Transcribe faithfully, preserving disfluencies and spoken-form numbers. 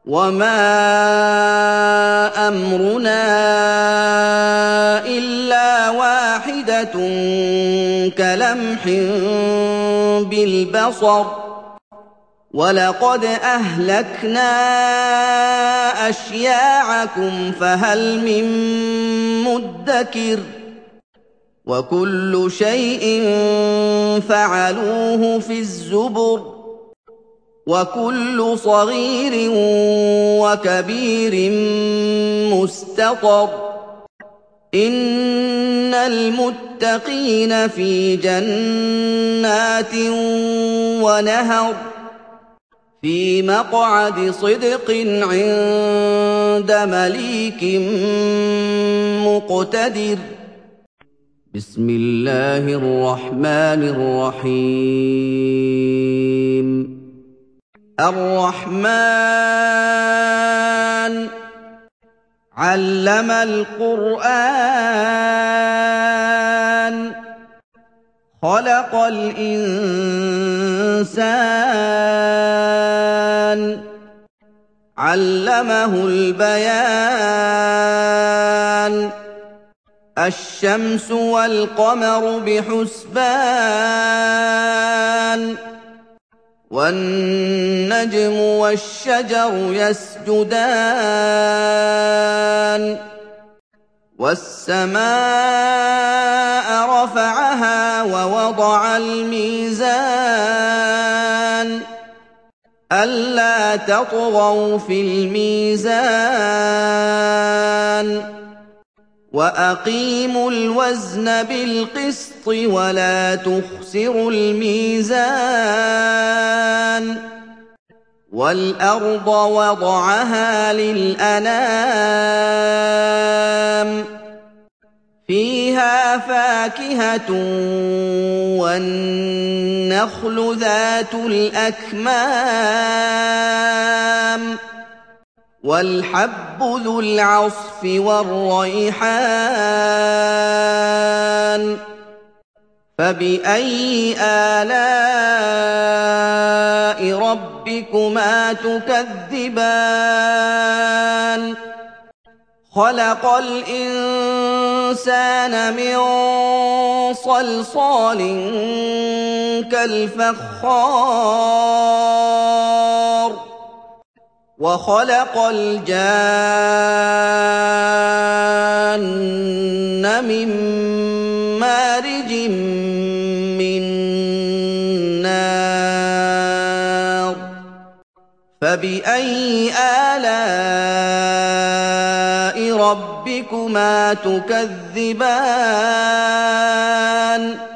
وَمَا أَمْرُنَا إِلَّا وَاحِدَةٌ كَلَمْحٍ بِالْبَصَرِ وَلَقَدْ أَهْلَكْنَا أَشْيَاعَكُمْ فَهَلْ مِن مُّدَّكِرٍ وَكُلُّ شَيْءٍ فَعَلُوهُ فِي الزُّبُرِ وَكُلُّ صَغِيرٍ وَكَبِيرٍ مُّسْتَطَرٌ إِنَّ الْمُتَّقِينَ فِي جَنَّاتٍ وَنَهَرٍ فِي مَقْعَدِ صِدْقٍ عِندَ مَلِيكٍ مُّقْتَدِرٍ بسم الله الرحمن الرحيم الرحمن علم القرآن خلق الإنسان علمه البيان الشمس والقمر بحسبان وَالنَّجْمُ وَالشَّجَرُ يَسْجُدَانِ وَالسَّمَاءَ رَفَعَهَا وَوَضَعَ الْمِيزَانَ أَلَّا تَطْغَوْا فِي الْمِيزَانِ وَأَقِيمُوا الْوَزْنَ بِالْقِسْطِ وَلَا تُخْسِرُوا الْمِيزَانَ وَالْأَرْضَ وَضَعَهَا لِلْأَنَامِ فِيهَا فَاكِهَةٌ وَالنَّخْلُ ذَاتُ الْأَكْمَامِ وَالْحَبُّ ذُو الْعَصْفِ وَالرَّيْحَانُ فَبِأَيِّ آلَاءِ رَبِّكُمَا تُكَذِّبَانِ خَلَقَ الْإِنسَانَ مِن صَلْصَالٍ كَالْفَخَّارِ وَخَلَقَ الْجَانَّ مِن مَّارِجٍ مِّن نَّارٍ فَبِأَيِّ آلَاءِ رَبِّكُمَا تُكَذِّبَانِ